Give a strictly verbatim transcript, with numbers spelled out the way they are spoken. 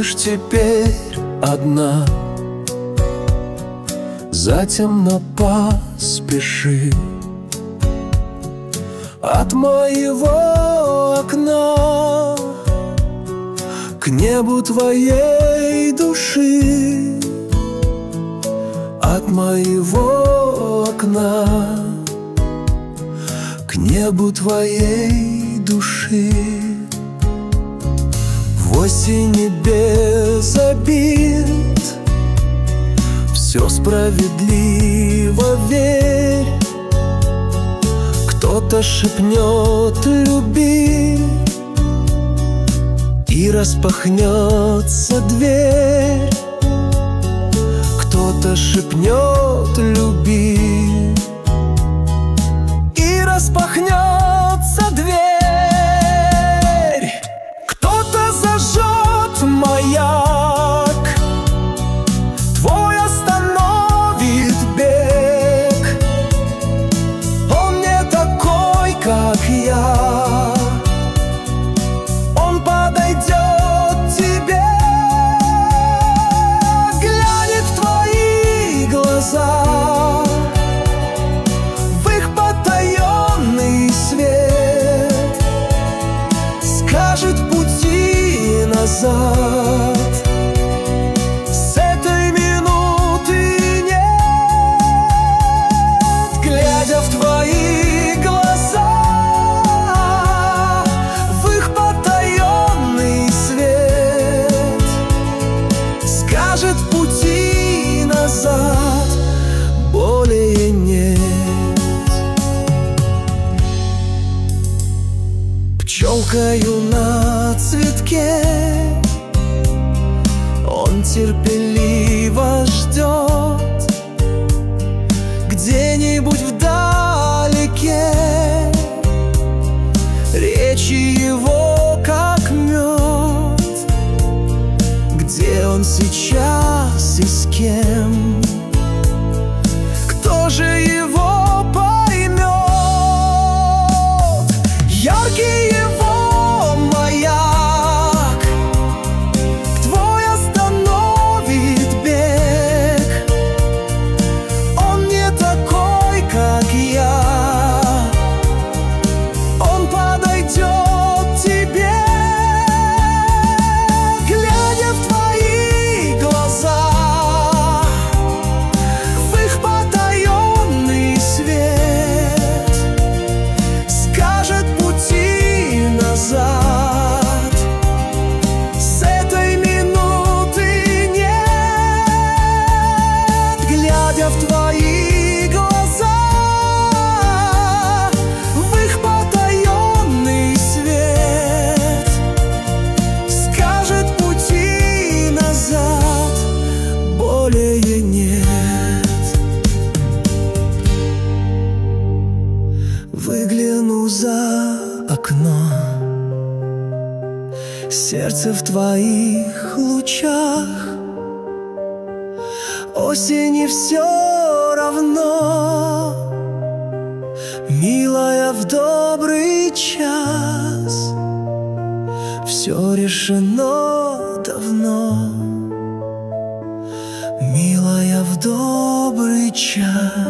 будешь теперь одна, затемно поспеши от моего окна к небу твоей души, от моего окна к небу твоей души. В осени без обид все справедливо, верь. Кто-то шепнет «люби», и распахнется дверь. Кто-то шепнет «люби», и распахнется дверь. Кто-то зажжет маяк, твой остановит бег. Он не такой, как я, он подойдет тебе, глянет в твои глаза, в их потаенный свет, скажет пути назад. С этой минуты нет, глядя в твои глаза, в их потаенный свет, скажет пути назад более нет. Пчелкою на цветке он терпеливо ждет, где-нибудь вдалеке речи его как мед. Где он сейчас и с кем? Кто же его поймет? Яркий его маяк твой остановит бег. Он не такой, как я, он подойдет тебе, глядя в твои глаза, в их потаенный свет, скажет пути назад. С этой минуты нет, глядя в твои глаза, в их потаенный свет, скажет пути назад более нет. Выгляну за окно, сердце в твоих лучах, осени все равно, милая, в добрый час все решено давно, милая, в добрый час.